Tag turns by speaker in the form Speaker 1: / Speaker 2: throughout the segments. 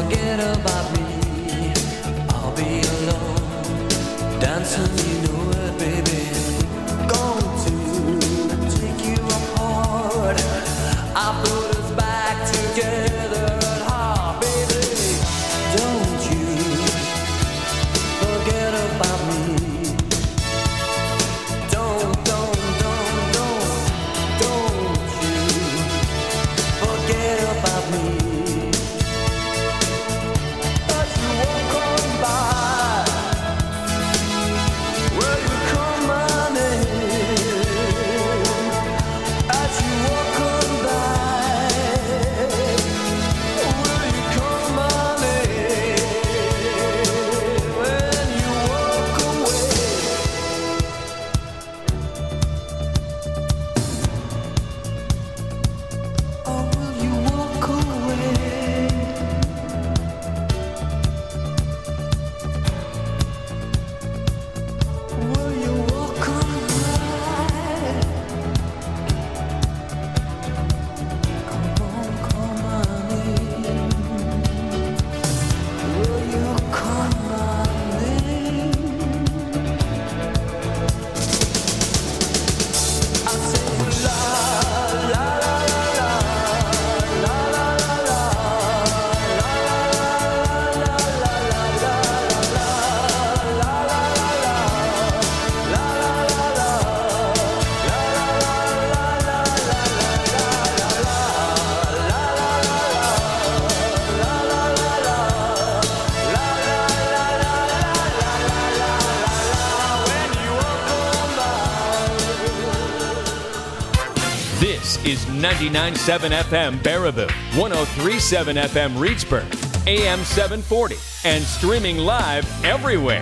Speaker 1: Forget about me, I'll be alone, dancing, you know it, baby. Going to take you apart. I put us back together at heart, baby. Don't you forget about me. Don't you forget about me.
Speaker 2: This is 99.7 FM Baraboo, 103.7 FM Reedsburg, AM 740, and streaming live everywhere.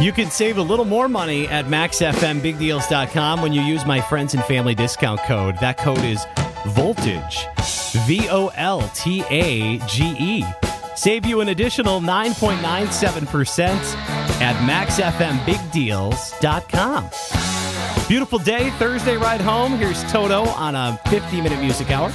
Speaker 3: You can save a little more money at maxfmbigdeals.com when you use my friends and family discount code. That code is Voltage, VOLTAGE. Save you an additional 9.97% at maxfmbigdeals.com. Beautiful day, Thursday ride home. Here's Toto on a 50-minute music hour.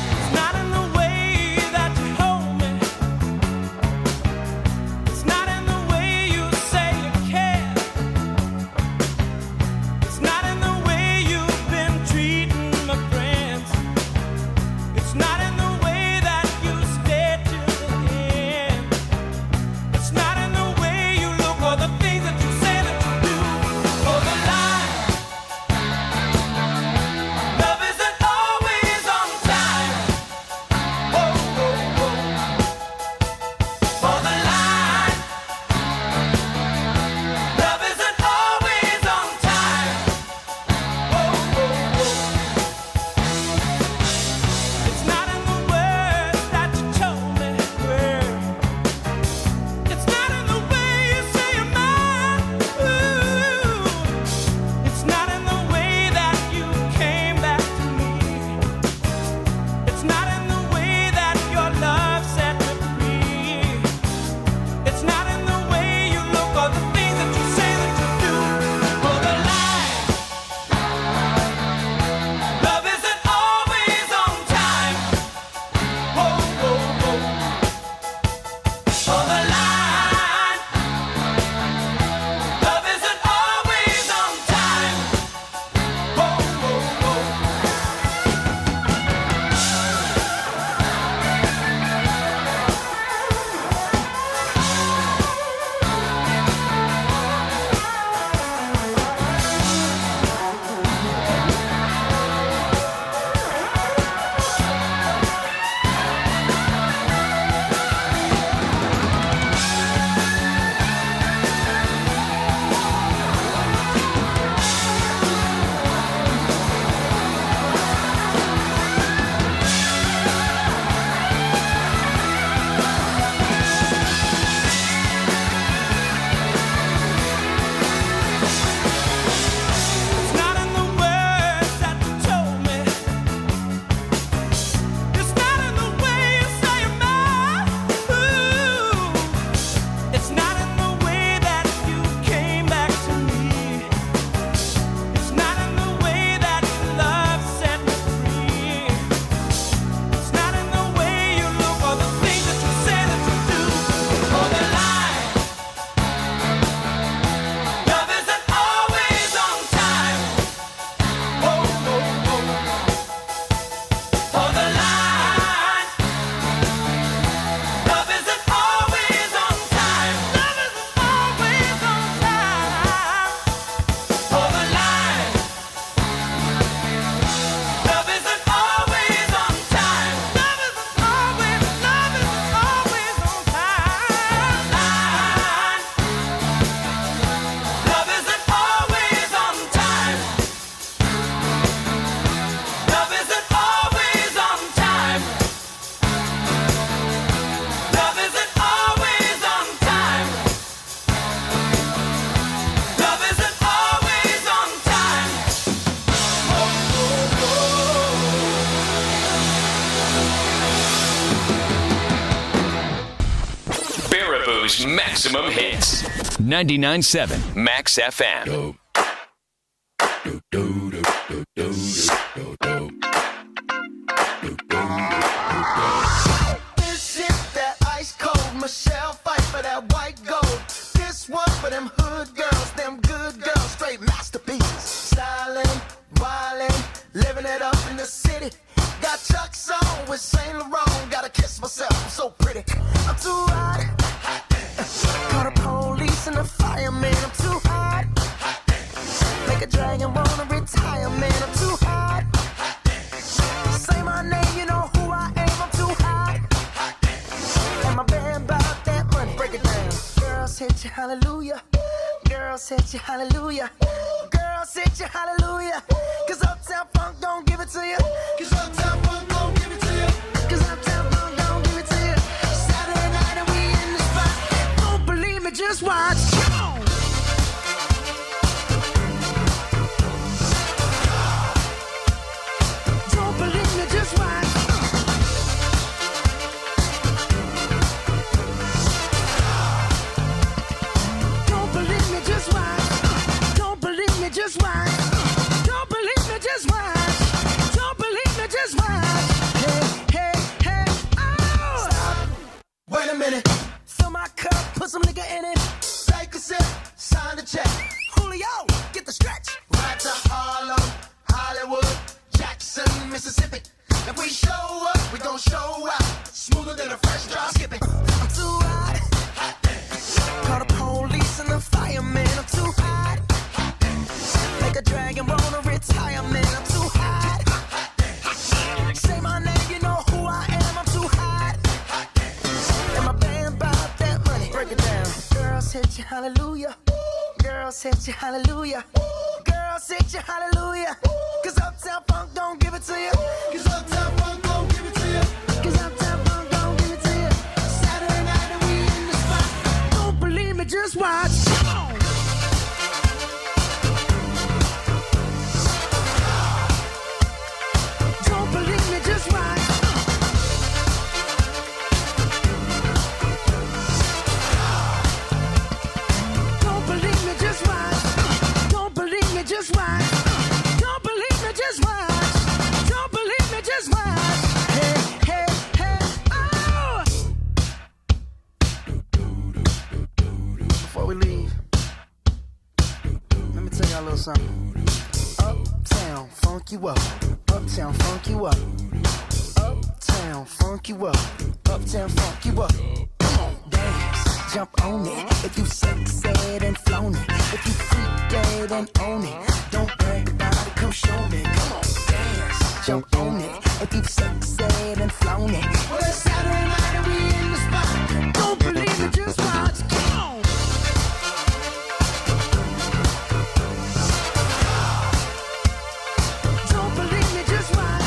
Speaker 2: Maximum hits. 99.7 Max FM.
Speaker 4: This is that ice cold Michelle fight for that white gold. This one for them hood girls, them good girls, straight masterpieces. Styling, wildin', living it up in the city. Got Chuck's on with Saint Laurent. Gotta kiss myself, I'm so pretty. I'm too hot. Call the police and the fireman. I'm too hot. Make a dragon wanna retire, man. I'm too hot. Say my name, you know who I am. I'm too hot. And my band bought that money. Break it down. Girls hit you, hallelujah. Girls hit you, hallelujah. Girls hit you, hallelujah. Cause Uptown Funk don't give it to you. Cause Uptown Funk don't give it to you. Cause Uptown Funk don't give it to you. Saturday night and we in the spot. Don't believe me, just watch. Come on. a minute. Fill my cup, put some nigga in it. Take a sip, sign the check. Julio, get the stretch. Right to Harlem, Hollywood, Jackson, Mississippi. If we show up, we gon' show out. Smoother than a fresh drop skipping. I'm too hot. Call the police and the fireman. I'm too hot. Make a dragon wanna retire, man. I'm too hot. Say my name, you know who I am. I'm too hot. And my band bought that money. Break it down. Girls hit you, hallelujah. Girls hit you, hallelujah. Girls hit you, hallelujah. Cause Uptown Funk don't give it to you. Cause Uptown Funk don't give it to you. Cause Uptown Funk don't give it to you. Saturday night and we in the spot. Don't believe me, just watch. Come on. Don't believe me, just watch. Don't believe me, just watch. Don't believe me, just watch. Don't believe me, just watch. Don't believe me, just watch. Hey, hey, hey, oh! Before we leave, let me tell y'all a little something. Uptown, funk you up. Uptown, funk you up. Uptown, funk you up. Uptown, funk you up. Come on, dance, jump on it. If you sexed and flown it. If you freak dead and own it. Don't brag about it, come show me. Come on, dance, jump on it. If you sexed and flown it. Well, it's Saturday night and we in the spot. Don't believe it, just watch. Come on. Don't believe me, just watch.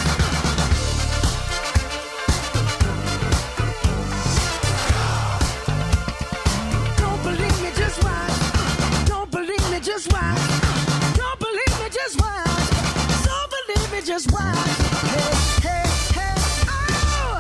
Speaker 4: Don't believe me, just watch. Don't believe me, just watch. Don't believe me, just watch. Don't believe me, just watch. Hey, hey, hey, oh!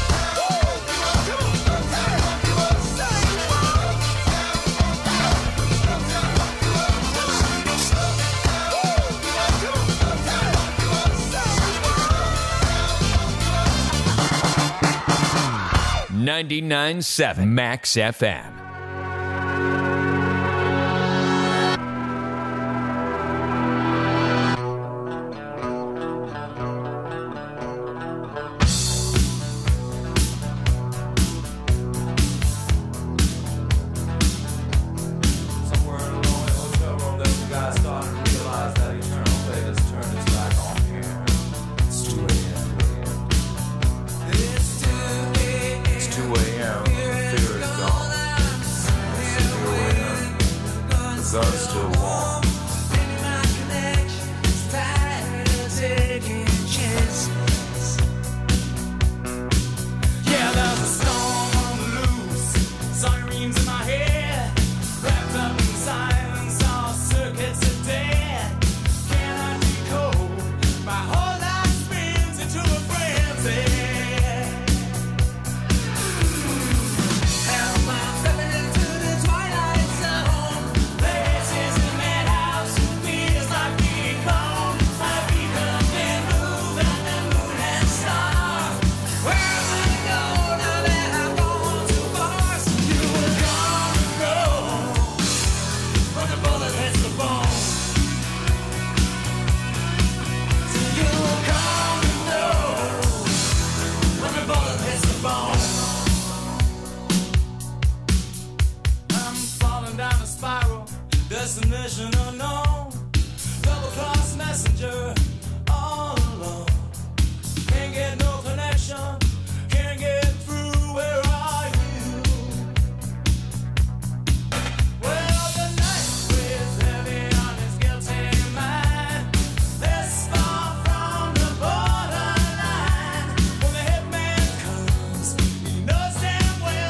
Speaker 2: 99.7 Max FM.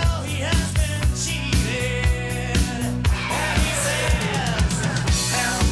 Speaker 4: 'Cause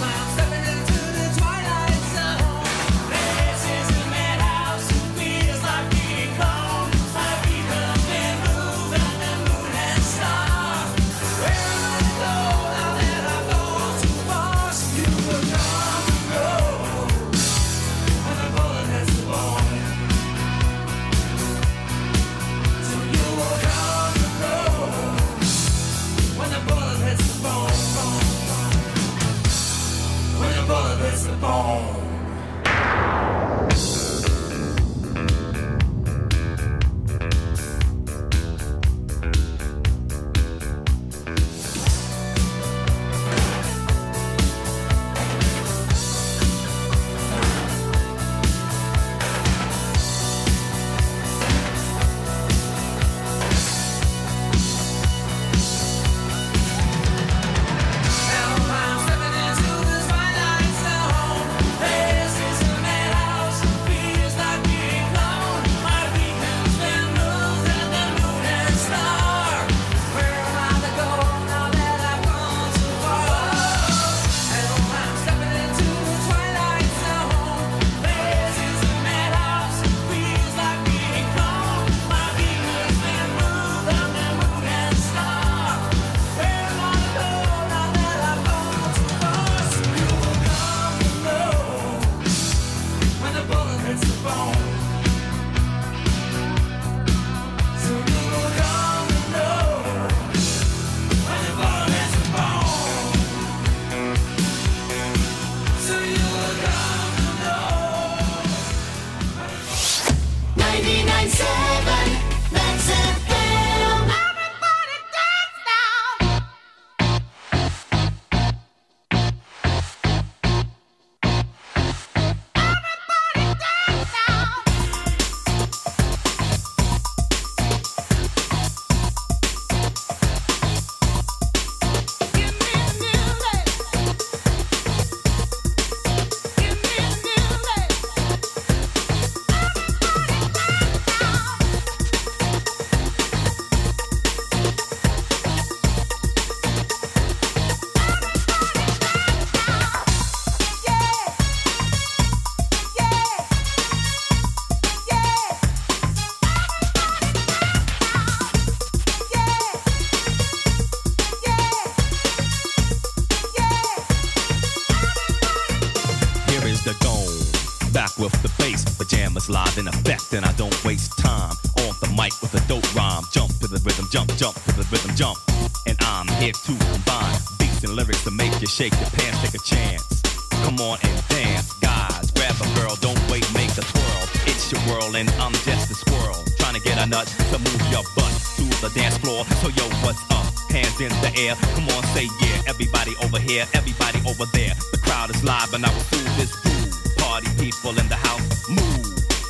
Speaker 5: jam is live in effect, and I don't waste time on the mic with a dope rhyme. Jump to the rhythm, jump to the rhythm, jump. And I'm here to combine beats and lyrics to make you shake your pants, take a chance. Come on and dance, guys. Grab a girl, don't wait, make a twirl. It's your world and I'm just a squirrel, trying to get a nut to move your butt to the dance floor. So yo, what's up? Hands in the air, come on, say yeah. Everybody over here, everybody over there. The crowd is live and I will do this groove. Party people in the house, move.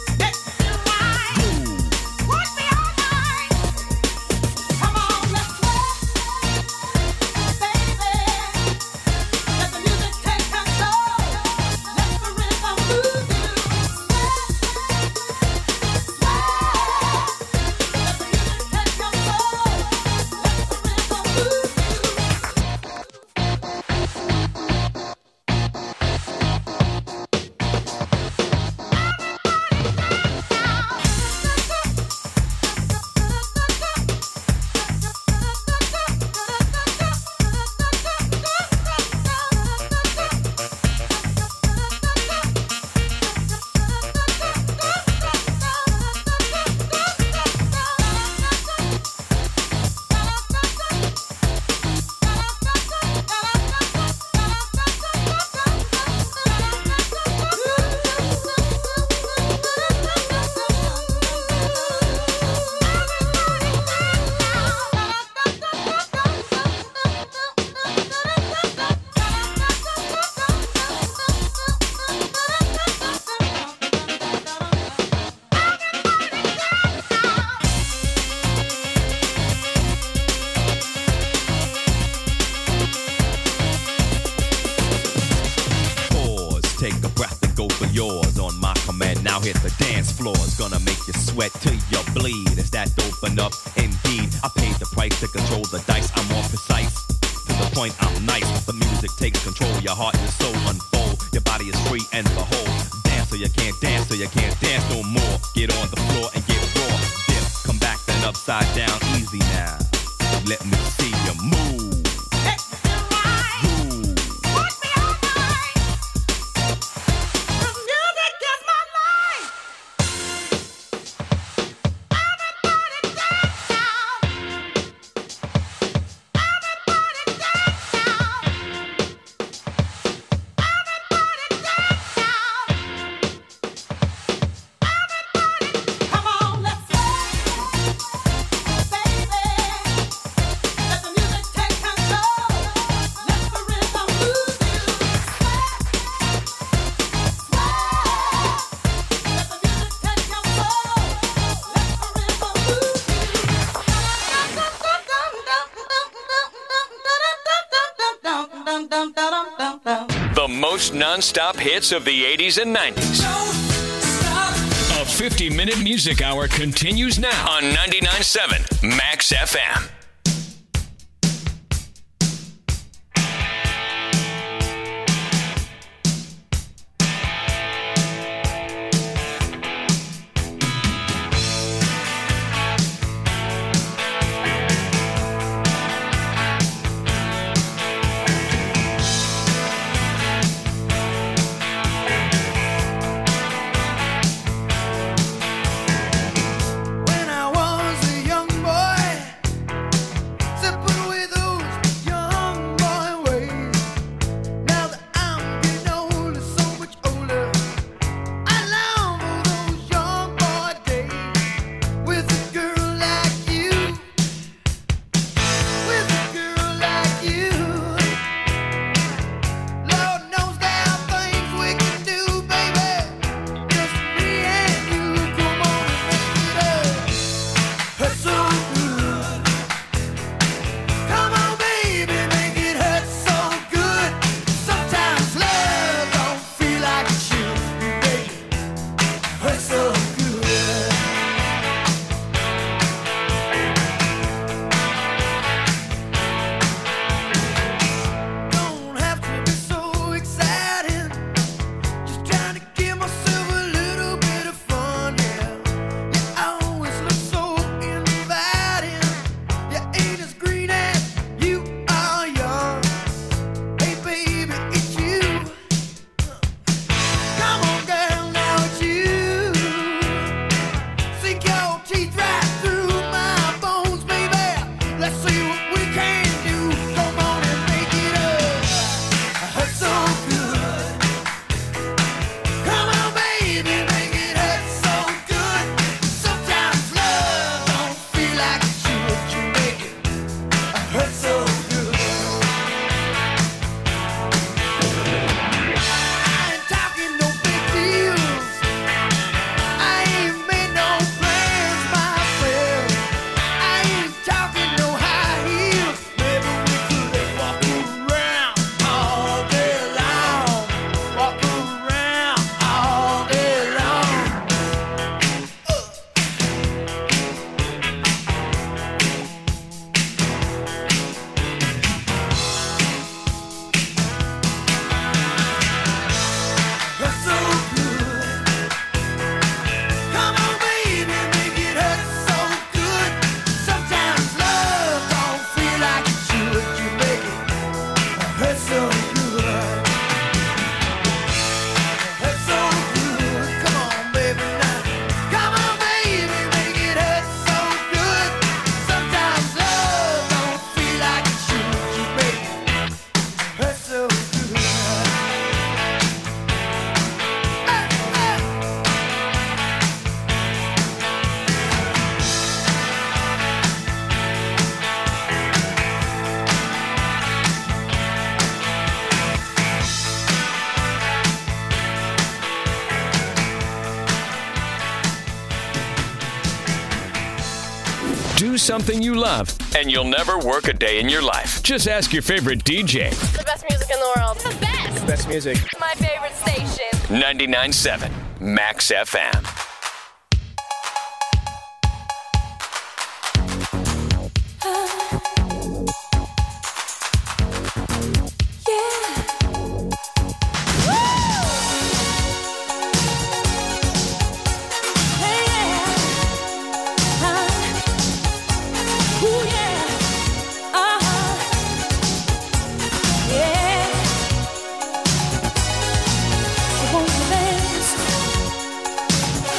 Speaker 5: Now hit the dance floor, it's gonna make you sweat till you bleed. Is that open up? Indeed, I paid the price to control the dice. I'm more precise, to the point I'm nice. The music takes control, your heart and your soul unfold. Your body is free and behold. Dance till you can't dance, till you can't dance no more. Get on the floor and get raw. Dip, come back then upside down, easy now. Let me see you move.
Speaker 2: Non-stop hits of the 80s and 90s. A 50-minute music hour continues now on 99.7 Max FM.
Speaker 4: When I was a young boy,
Speaker 2: Do something you love, and you'll never work a day in your life. Just ask your favorite DJ.
Speaker 6: The best music in the world. The best.
Speaker 7: Best music.
Speaker 6: My favorite station.
Speaker 2: 99.7 Max FM.
Speaker 8: Won't you dance?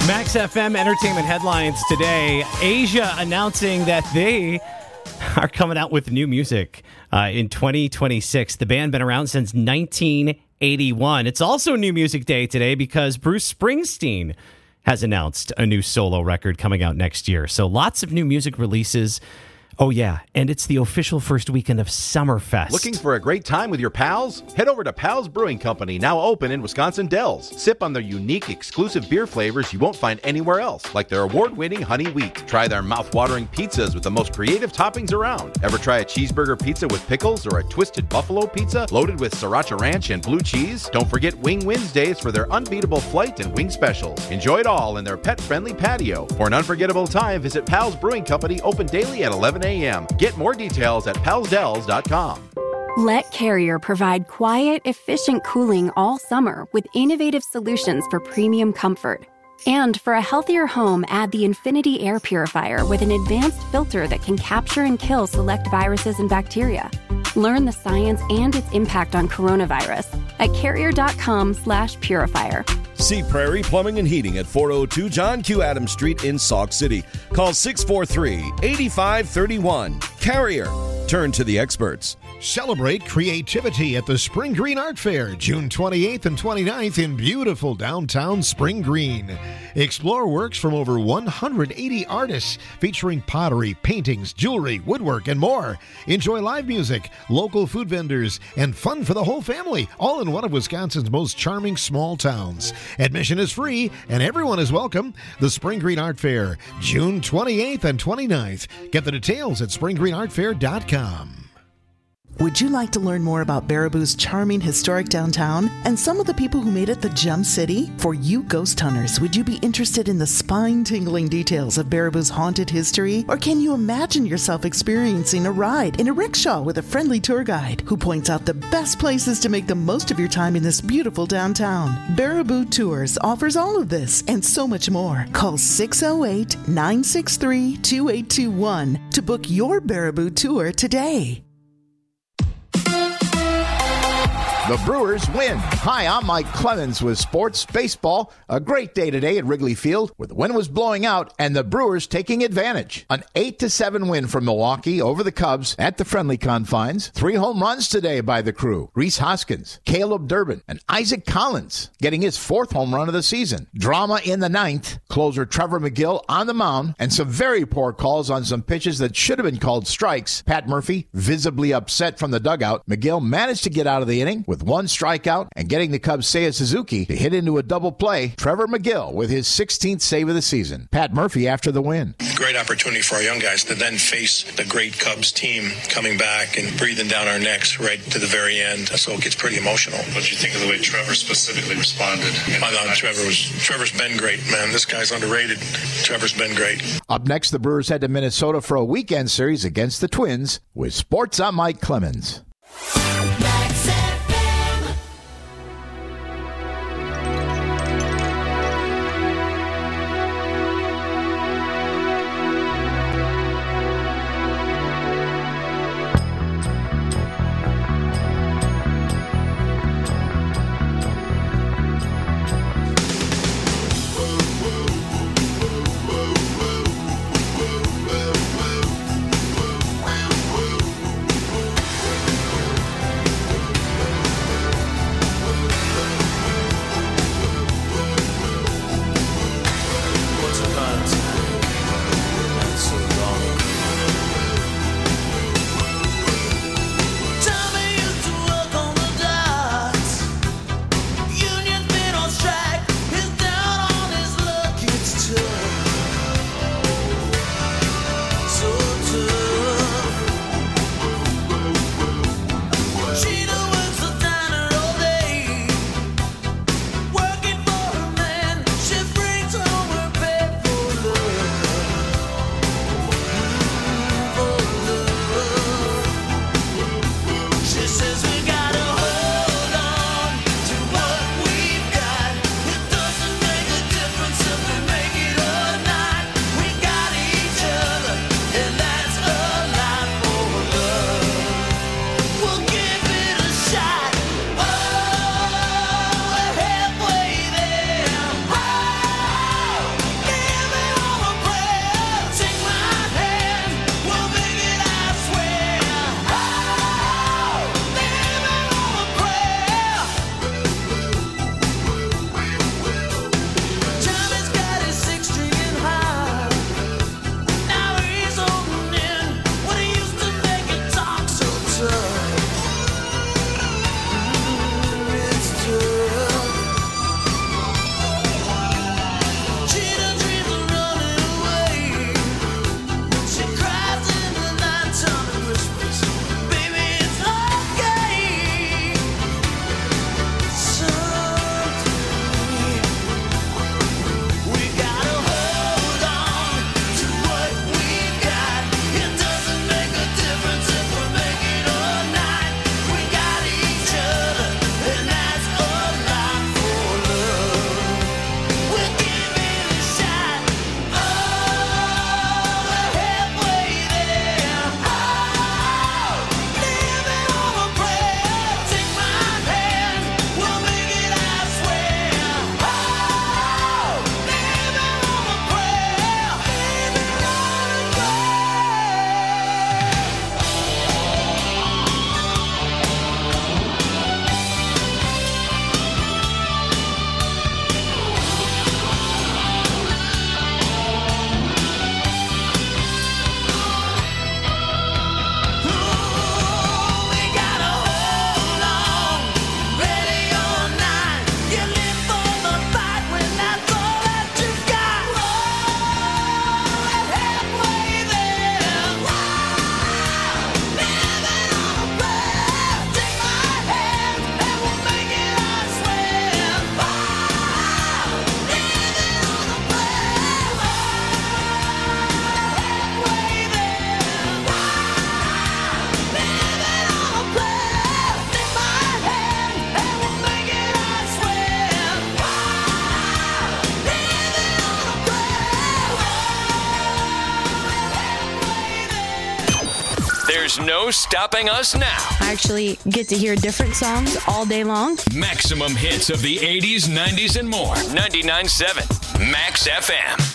Speaker 3: Max FM entertainment headlines today. Asia announcing that they are coming out with new music in 2026. The band been around since 1981. It's also New Music Day today because Bruce Springsteen has announced a new solo record coming out next year. So lots of new music releases. Oh, yeah, and it's the official first weekend of Summerfest.
Speaker 7: Looking for a great time with your pals? Head over to Pals Brewing Company, now open in Wisconsin Dells. Sip on their unique, exclusive beer flavors you won't find anywhere else, like their award-winning Honey Wheat. Try their mouth-watering pizzas with the most creative toppings around. Ever try a cheeseburger pizza with pickles or a twisted buffalo pizza loaded with sriracha ranch and blue cheese? Don't forget Wing Wednesdays for their unbeatable flight and wing specials. Enjoy it all in their pet-friendly patio. For an unforgettable time, visit Pals Brewing Company, open daily at 11 a.m. Get more details at palsdells.com.
Speaker 8: Let Carrier provide quiet, efficient cooling all summer with innovative solutions for premium comfort. And for a healthier home, add the Infinity Air Purifier with an advanced filter that can capture and kill select viruses and bacteria. Learn the science and its impact on coronavirus at carrier.com/purifier.
Speaker 9: See Prairie Plumbing and Heating at 402 John Q. Adams Street in Sauk City. Call 643-8531. Carrier. Turn to the experts.
Speaker 10: Celebrate creativity at the Spring Green Art Fair, June 28th and 29th in beautiful downtown Spring Green. Explore works from over 180 artists featuring pottery, paintings, jewelry, woodwork, and more. Enjoy live music, local food vendors, and fun for the whole family, all in one of Wisconsin's most charming small towns. Admission is free and everyone is welcome. The Spring Green Art Fair, June 28th and 29th. Get the details at springgreenartfair.com.
Speaker 11: Would you like to learn more about Baraboo's charming historic downtown and some of the people who made it the Gem City? For you ghost hunters, would you be interested in the spine-tingling details of Baraboo's haunted history? Or can you imagine yourself experiencing a ride in a rickshaw with a friendly tour guide who points out the best places to make the most of your time in this beautiful downtown? Baraboo Tours offers all of this and so much more. Call 608-963-2821 to book your Baraboo tour today.
Speaker 12: The Brewers win. Hi, I'm Mike Clemens with Sports Baseball. A great day today at Wrigley Field where the wind was blowing out and the Brewers taking advantage. An 8-7 win for Milwaukee over the Cubs at the friendly confines. 3 home runs today by the crew. Rhys Hoskins, Caleb Durbin, and Isaac Collins getting his 4th home run of the season. Drama in the 9th. Closer Trevor McGill on the mound and some very poor calls on some pitches that should have been called strikes. Pat Murphy visibly upset from the dugout. McGill managed to get out of the inning with 1 strikeout and getting the Cubs' Seiya Suzuki to hit into a double play. Trevor McGill with his 16th save of the season. Pat Murphy after the win.
Speaker 13: Great opportunity for our young guys to then face the great Cubs team coming back and breathing down our necks right to the very end. So it gets pretty emotional.
Speaker 14: What did you think of the way Trevor specifically responded?
Speaker 13: I thought Trevor's been great, man. This guy's underrated. Trevor's been great.
Speaker 12: Up next, the Brewers head to Minnesota for a weekend series against the Twins. With Sports, I'm Mike Clemens.
Speaker 2: There's no stopping us now.
Speaker 15: I actually get to hear different songs all day long.
Speaker 2: Maximum hits of the 80s, 90s, and more. 99.7 Max FM.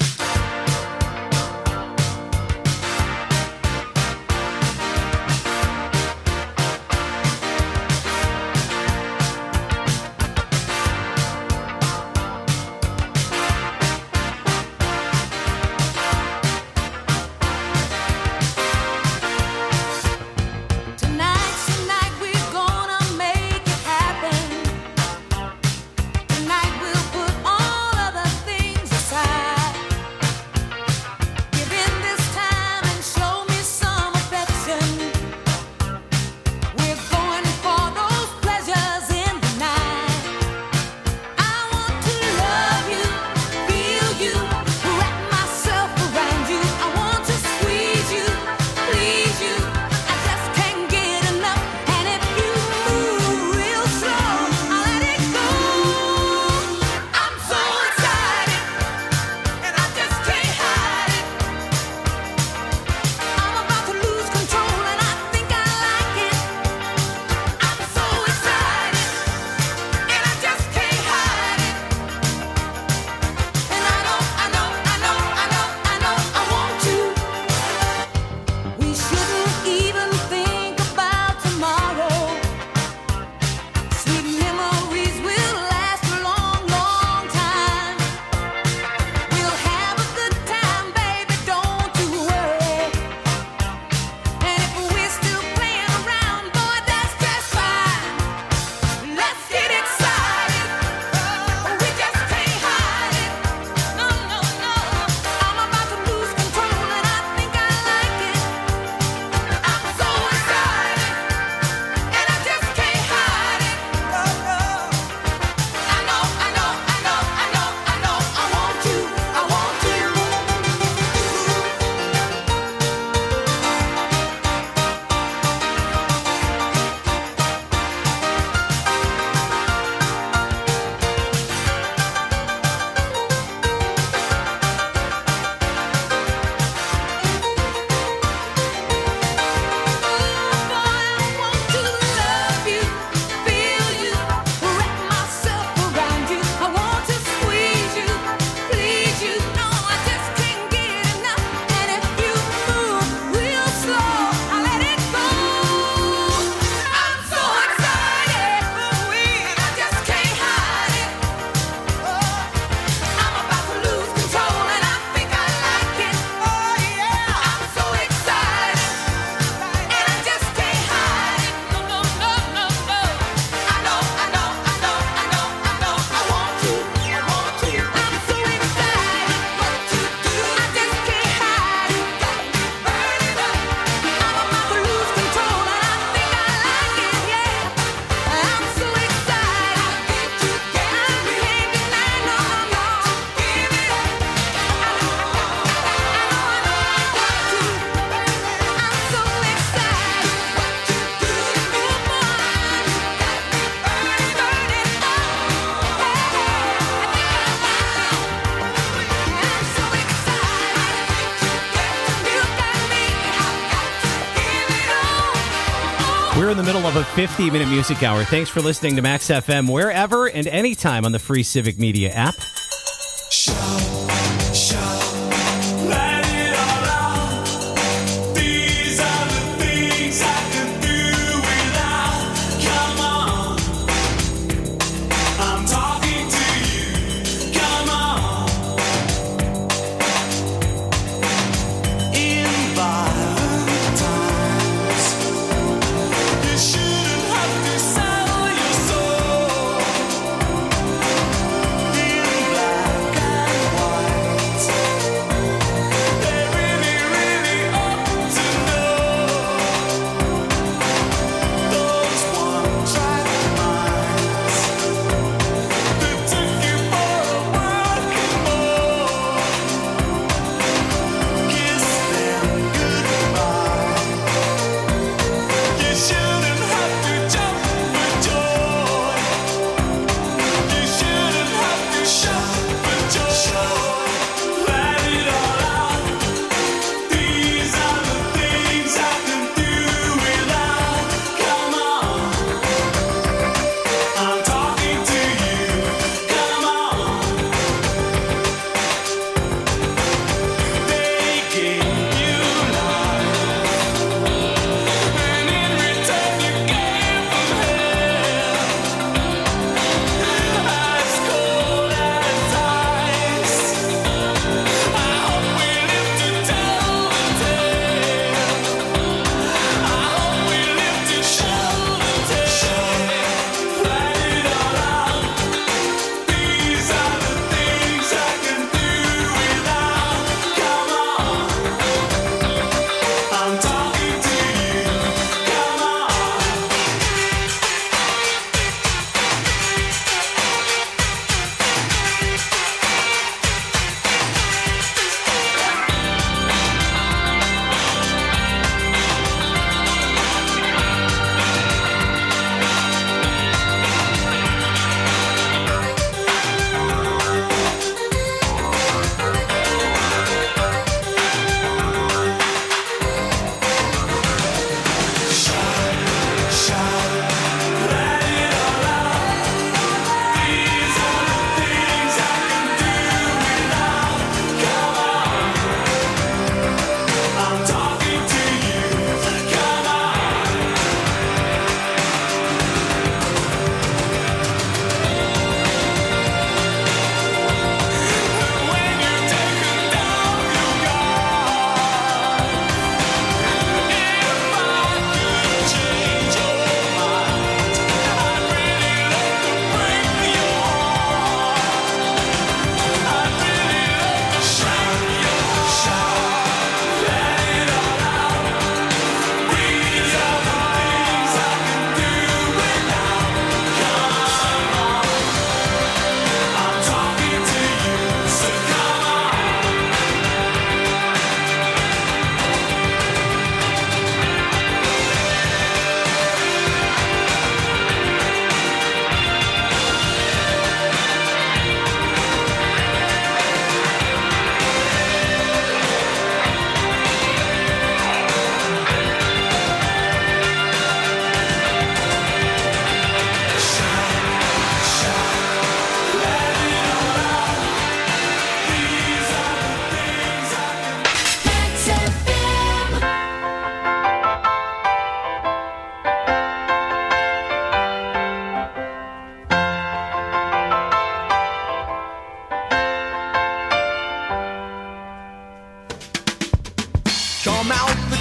Speaker 3: We're in the middle of a 50-minute music hour. Thanks for listening to Max FM wherever and anytime on the free Civic Media app.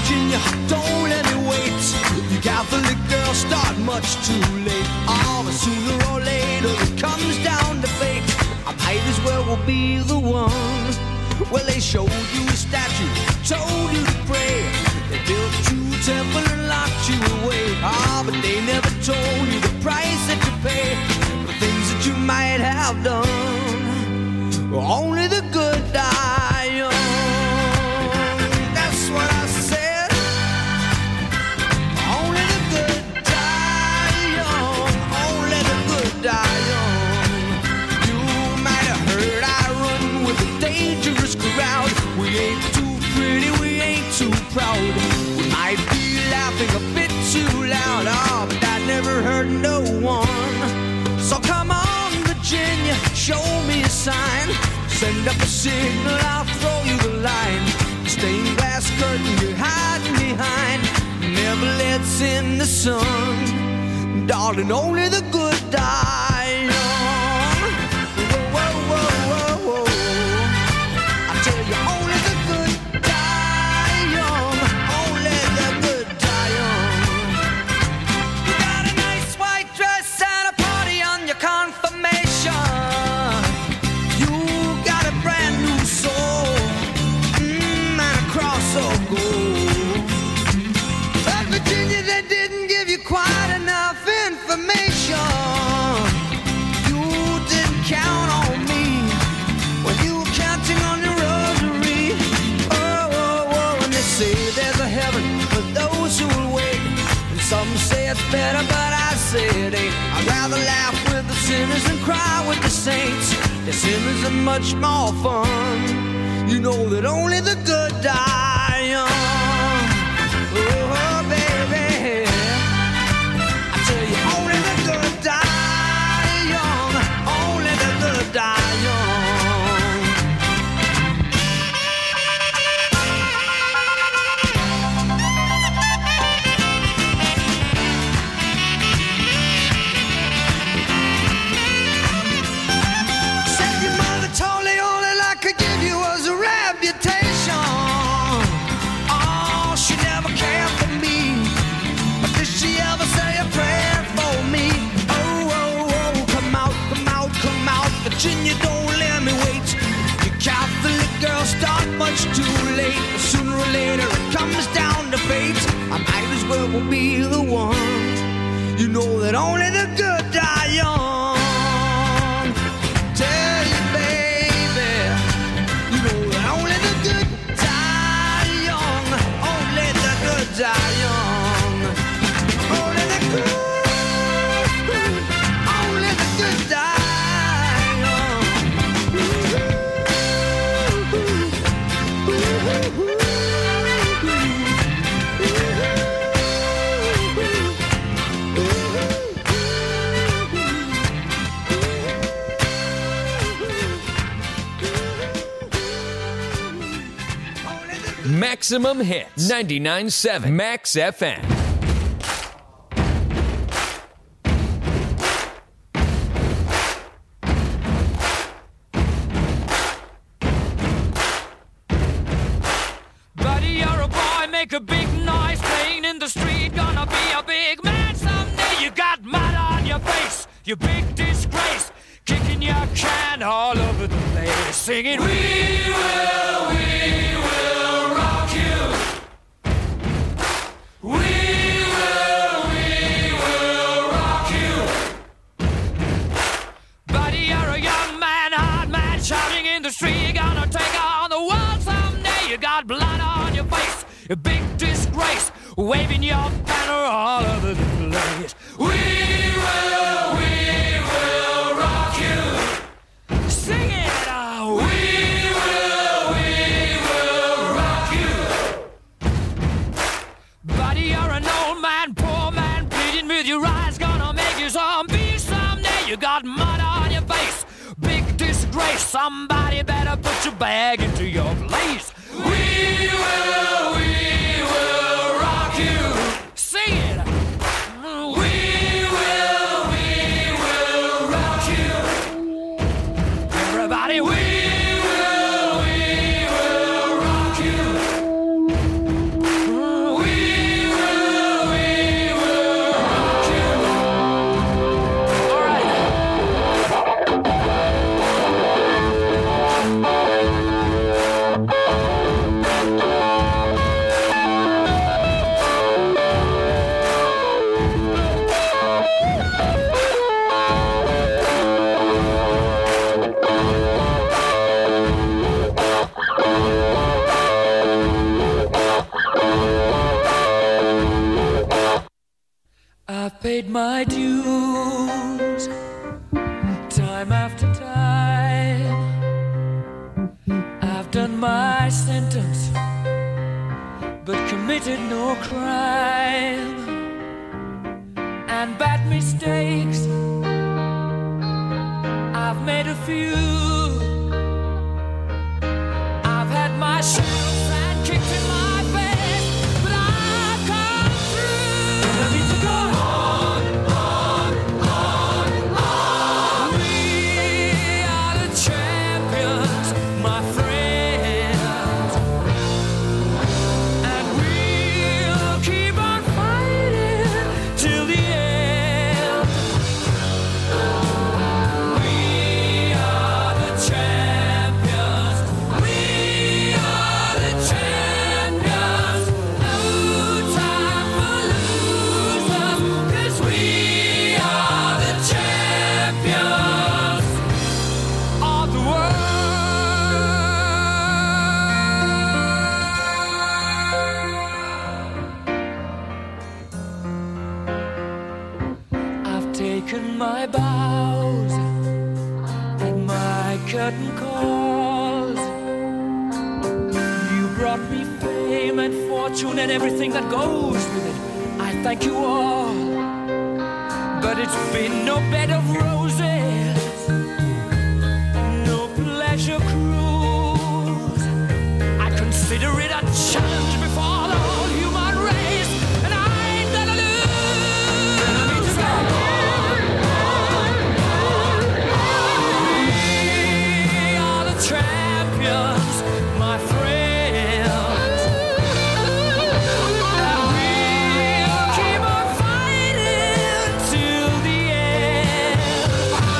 Speaker 1: Virginia, don't let me wait. You Catholic girls start much too late. Oh, but sooner or later it comes down to fate. I might as well be the one. Well, they showed you a statue, told you to pray. They built you a temple and locked you away. Ah, but they never told you the price that you pay for things that you might have done. Only the good die young. That's what I said. Only the good die young. Only the good die young. You might have heard I run with a dangerous crowd. We ain't too pretty, we ain't too proud. We might be laughing a bit too loud. Oh, but that never hurt no one. So come on, Virginia, show me a sign. Send up a signal, I'll throw you the line. Stained glass curtain you're hiding behind never lets in the sun. Darling, only the good die young. Whoa, whoa, whoa, whoa, whoa. I tell you, only the good die young. Only the good die young. You got a nice white dress and a party on your confirmation. You got a brand new soul, and a cross of gold. But Virginia, they didn't give you quite enough information. You didn't count on me when you were counting on your rosary. Oh, oh, oh, and they say there's a heaven for those who will wait. And some say it's better, but I say it ain't. I'd rather laugh with the sinners and cry with the saints. The sinners are much more fun. You know that only the good die young. Oh, baby, I tell you, only the good die young. Only the good die young. Said your mother told me all that I could give you was a reputation. Oh, she never cared for me. But did she ever say a prayer for me? Oh, oh, oh, come out, come out, come out. Virginia, don't let me wait. You Catholic girls start much too late. But sooner or later it comes down to fate. I might as well be the one. You know that only the good die young. Tell you, baby, you know that only the good die young. Only the good die young. Only the good, only the good die young.
Speaker 2: Maximum Hits, 99.7 Max FM.
Speaker 16: Buddy, you're a boy, make a big noise playing in the street. Gonna be a big man someday. You got mud on your face, you big disgrace. Kicking your can all over the place. Singing, we will rock you. We will rock you. Buddy, you're a young man, hard man, shouting in the street. You're gonna take on the world someday. You got blood on your face, a big disgrace, waving your banner all over the place. We will rock you. Sing it out. We will rock you. Buddy, you're an old man, poor man, pleading with your eyes, gonna make you zombie someday. You got mud on your face, big disgrace. Somebody better put your bag into your place. We will rock you. Sing it. We will rock you. Everybody, we will rock you. my dues time after time. I've done my sentence, but committed no crime. And bad mistakes, I've made a few. I've had my shells and kicked in my face, but I've come through. I need to go on. We are the champions, my friends, and we'll keep on fighting till the end. We are the champions. We are the champions. No time for losers, 'cause we are the champions of the world. I've taken my bows and my curtain calls. You brought me fame and fortune and everything that goes with it. I thank you all, but it's been no bed of roses, no pleasure cruise. I consider it a challenge before the whole human race, and I ain't gonna lose. I need to go We are the champions, my friends, and we'll keep on fighting till the end.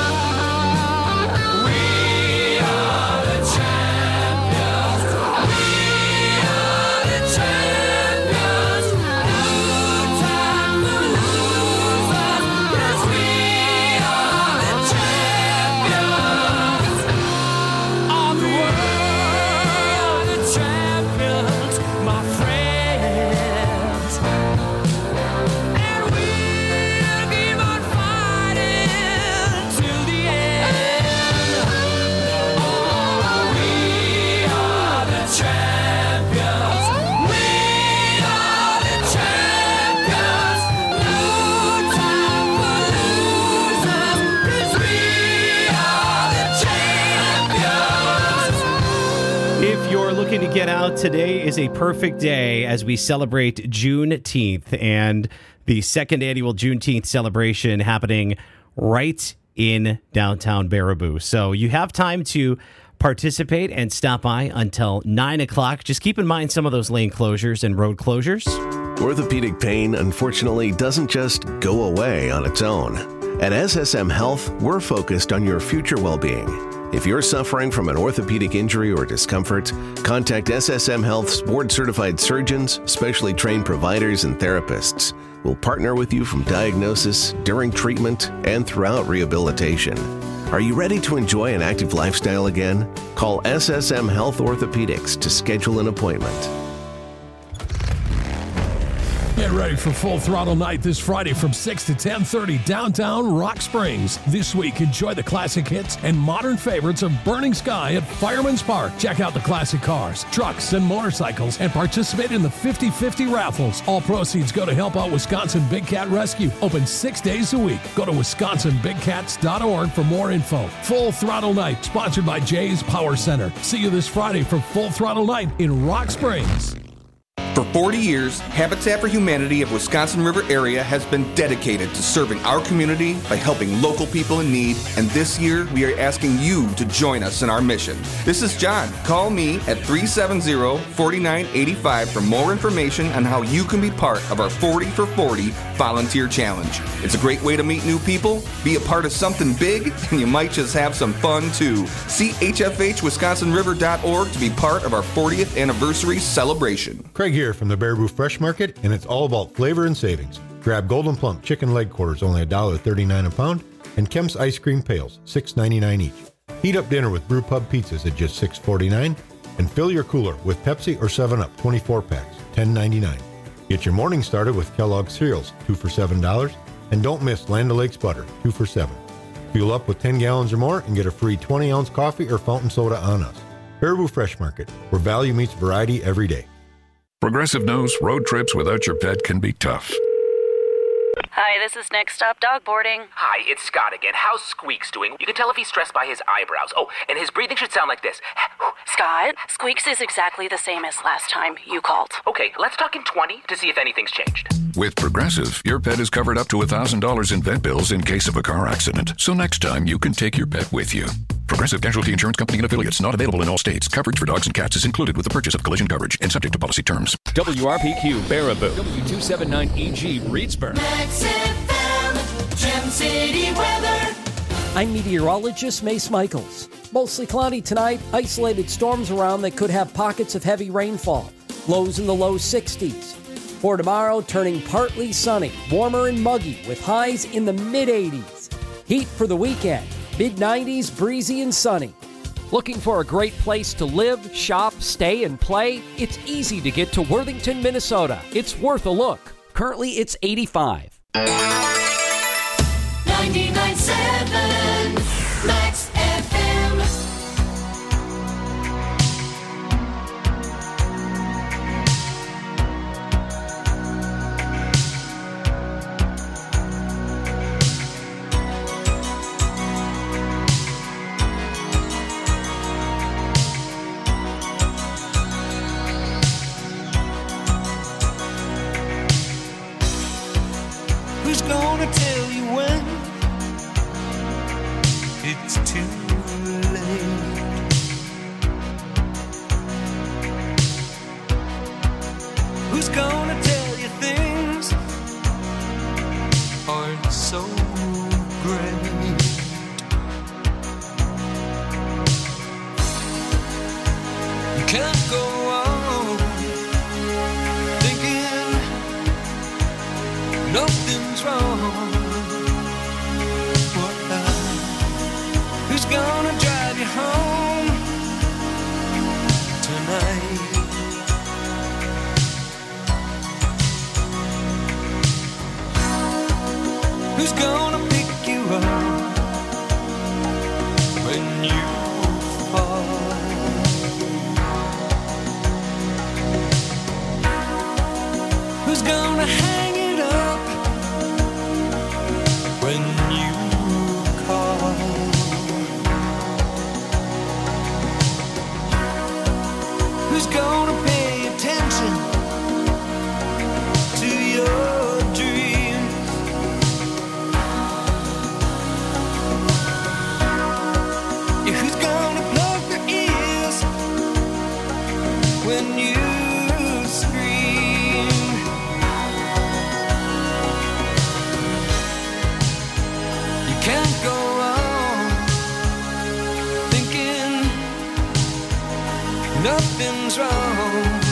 Speaker 16: We are the champions. We are the champions. No time for losers, 'cause we are the champions of the world. The champions, my friends, and we'll keep on fighting till the end. Oh, we are the champions. We are the champions. No time for losers, 'cause we are the champions.
Speaker 3: If you're looking to get out, today is a perfect day as we celebrate Juneteenth and the second annual Juneteenth celebration happening right in downtown Baraboo. So you have time to participate and stop by until 9 o'clock. Just keep in mind some of those lane closures and road closures.
Speaker 17: Orthopedic pain, unfortunately, doesn't just go away on its own. At SSM Health, we're focused on your future well-being. If you're suffering from an orthopedic injury or discomfort, contact SSM Health's board-certified surgeons, specially trained providers, and therapists. We'll partner with you from diagnosis, during treatment, and throughout rehabilitation. Are you ready to enjoy an active lifestyle again? Call SSM Health Orthopedics to schedule an appointment.
Speaker 18: Get ready for Full Throttle Night this Friday from 6 to 10:30 downtown Rock Springs. This week, enjoy the classic hits and modern favorites of Burning Sky at Fireman's Park. Check out the classic cars, trucks, and motorcycles and participate in the 50/50 raffles. All proceeds go to help out Wisconsin Big Cat Rescue. Open 6 days a week. Go to wisconsinbigcats.org for more info. Full Throttle Night, sponsored by Jay's Power Center. See you this Friday for Full Throttle Night in Rock Springs.
Speaker 19: For 40 years, Habitat for Humanity of Wisconsin River area has been dedicated to serving our community by helping local people in need, and this year we are asking you to join us in our mission. This is John. Call me at 370-4985 for more information on how you can be part of our 40 for 40 volunteer challenge. It's a great way to meet new people, be a part of something big, and you might just have some fun too. See hfhwisconsinriver.org to be part of our 40th anniversary celebration.
Speaker 10: Craig here from the Baraboo Fresh Market, and it's all about flavor and savings. Grab Golden Plump chicken leg quarters, only $1.39 a pound, and Kemp's ice cream pails, $6.99 each. Heat up dinner with Brew Pub pizzas at just $6.49, and fill your cooler with Pepsi or 7-Up 24 packs, $10.99. Get your morning started with Kellogg's cereals, 2 for $7, And don't miss Land O'Lakes butter, 2 for $7. Fuel up with 10 gallons or more and get a free 20-ounce coffee or fountain soda on us. Baraboo Fresh Market, where value meets variety every day.
Speaker 20: Progressive knows road trips without your pet can be tough.
Speaker 21: Hi, this is Next Stop Dog Boarding.
Speaker 22: Hi, it's Scott again. How's Squeaks doing? You can tell if he's stressed by his eyebrows. Oh, and his breathing should sound like this.
Speaker 21: Scott, Squeaks is exactly the same as last time you called.
Speaker 22: Okay, let's talk in 20 to see if anything's changed.
Speaker 20: With Progressive, your pet is covered up to $1,000 in vet bills in case of a car accident. So next time, you can take your pet with you. Progressive Casualty Insurance Company and affiliates. Not available in all states. Coverage for dogs and cats is included with the purchase of collision coverage and subject to policy terms.
Speaker 2: WRPQ Baraboo. W279EG Reedsburg.
Speaker 1: Max FM, Gem City weather.
Speaker 23: I'm meteorologist Mace Michaels. Mostly cloudy tonight. Isolated storms around that could have pockets of heavy rainfall. Lows in the low 60s. For tomorrow, turning partly sunny, warmer and muggy with highs in the mid-80s. Heat for the weekend. Mid-90s, breezy and sunny. Looking for a great place to live, shop, stay, and play? It's easy to get to Worthington, Minnesota. It's worth a look. Currently, it's 85.
Speaker 1: 99.7 Max FM.
Speaker 4: Who's gonna tell you when it's too late? Who's gonna tell you things aren't so great? You can't go on thinking nothing's wrong. Who's gonna drive you home tonight? Who's gonna pick you up when you fall? Who's gonna hang it up when you call? Who's gonna pay attention to your dreams? Yeah, who's gonna plug their ears when you scream? You can't go on thinking nothing's wrong.